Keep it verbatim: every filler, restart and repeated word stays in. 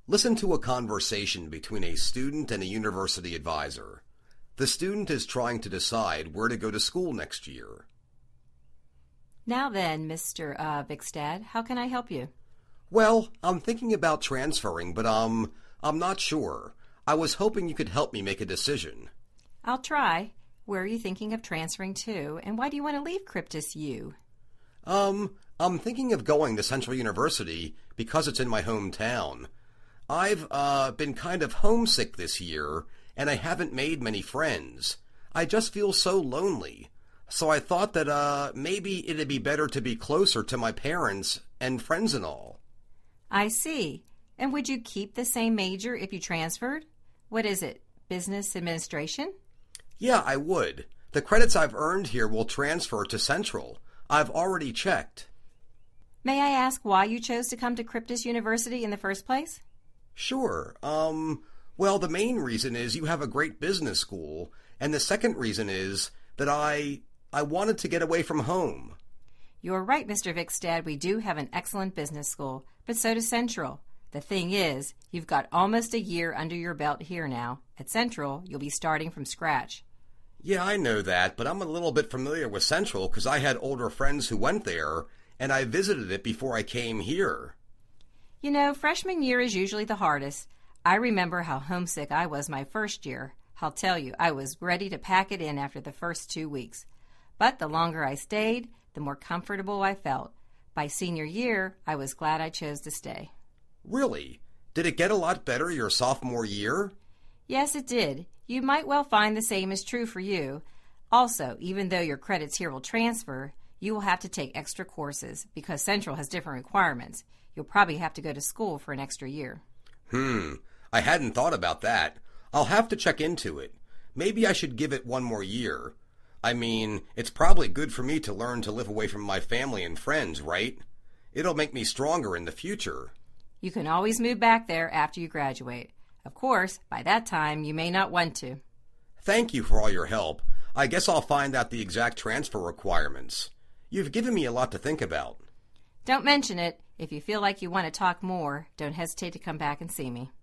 Listen to a conversation between a student and a university advisor. The student is trying to decide where to go to school next year. Now then, Mister Uh, Vikstad, how can I help you? Well, I'm thinking about transferring, but um, I'm not sure. I was hoping you could help me make a decision. I'll try. Where are you thinking of transferring to, and why do you want to leave Cryptus U? Um, I'm thinking of going to Central University because it's in my hometown. I've, uh, been kind of homesick this year, and I haven't made many friends. I just feel so lonely. So I thought that, uh, maybe it'd be better to be closer to my parents and friends and all. I see. And would you keep the same major if you transferred? What is it, business administration? Yeah, I would. The credits I've earned here will transfer to Central. I've already checked. May I ask why you chose to come to Cryptus University in the first place? Sure. Um, well, the main reason is you have a great business school, and the second reason is that I, I wanted to get away from home. You're right, Mister Vikstad. We do have an excellent business school, but so does Central. The thing is, you've got almost a year under your belt here now. At Central, you'll be starting from scratch. Yeah, I know that, but I'm a little bit familiar with Central because I had older friends who went there, and I visited it before I came here. You know, freshman year is usually the hardest. I remember how homesick I was my first year. I'll tell you, I was ready to pack it in after the first two weeks. But the longer I stayed, the more comfortable I felt. By senior year, I was glad I chose to stay. Really? Did it get a lot better your sophomore year? Yes, it did. You might well find the same is true for you. Also, even though your credits here will transfer, you will have to take extra courses because Central has different requirements. You'll probably have to go to school for an extra year. Hmm, I hadn't thought about that. I'll have to check into it. Maybe I should give it one more year. I mean, it's probably good for me to learn to live away from my family and friends, right? It'll make me stronger in the future. You can always move back there after you graduate. Of course, by that time, you may not want to. Thank you for all your help. I guess I'll find out the exact transfer requirements. You've given me a lot to think about. Don't mention it. If you feel like you want to talk more, don't hesitate to come back and see me.